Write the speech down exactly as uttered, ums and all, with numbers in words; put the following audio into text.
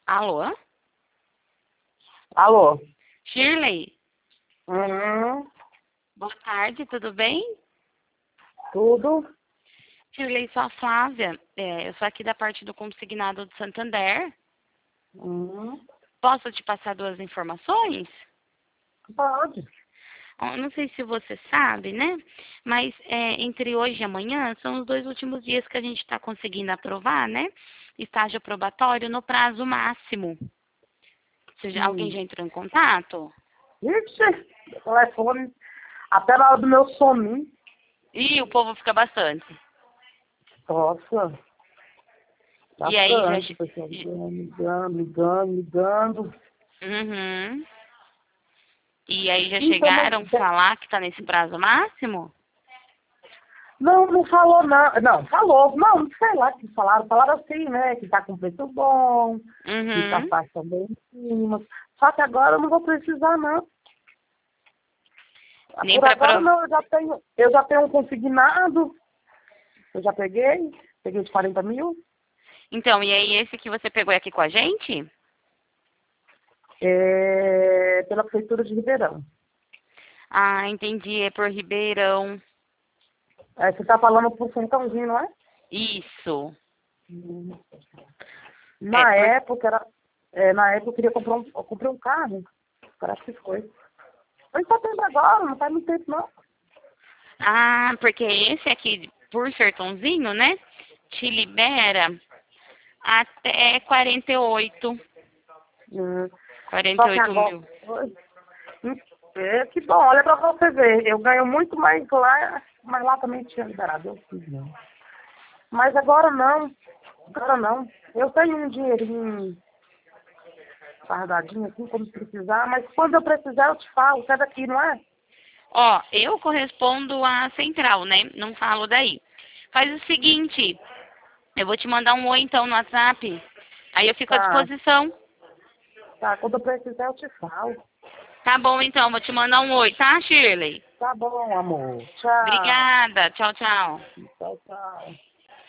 Alô? Alô? Shirley? Uhum, Boa tarde, tudo bem? tudo? Shirley, sou a Flávia. É, eu sou aqui da parte do Consignado do Santander. Uhum, Posso te passar duas informações? pode. Eu não sei se você sabe, né? Mas é, entre hoje e amanhã são os dois últimos dias que a gente está conseguindo aprovar, né? Estágio probatório no prazo máximo. Você já- alguém Hum. já entrou em contato? Ixi, o telefone, até na hora do meu soninho. Ih, o povo fica bastante. Nossa, E aí já. bastante, pessoal ligando, ligando, ligando, ligando. Uhum. E aí já Então, mas, chegaram a falar que está nesse prazo máximo? não, não falou não. Não, falou. Não, sei lá o que falaram. Falaram assim, né? Que tá com preço bom, que tá Uhum. faixa bem em cima. Só que agora eu não vou precisar, não. Nem Por para agora pro... não, eu já tenho, eu já tenho um consignado. Eu já peguei, peguei de quarenta mil. Então, e aí esse que você pegou é aqui com a gente? É, pela Prefeitura de Ribeirão. Ah, entendi. É por Ribeirão. É, você está falando por Centãozinho, não é? Isso. Hum. É Na por... época, era, é, na época eu queria comprar um, eu comprei um carro. Parece que foi. Foi em setembro agora, não faz muito tempo não. Ah, porque esse aqui, por Sertãozinho, né? Te libera até quarenta e oito. Hum. quarenta Só e que oito agora. mil. Hum, É, que bom, olha pra você ver. Eu ganho muito mais lá, mas lá também tinha liberado. Eu fiz não. Mas agora não. Agora não. Eu tenho um dinheirinho guardadinho assim, como precisar, mas quando eu precisar eu te falo, sai daqui, não é? Ó, eu correspondo à central, né? Não falo daí. Faz o seguinte, eu vou te mandar um oi então no WhatsApp. Aí eu fico à Tá, disposição. tá, quando eu precisar eu te falo. Tá bom então, vou te mandar um oi, tá, Shirley? Tá bom, amor. Tchau. Obrigada. Tchau, tchau. Tchau, tchau.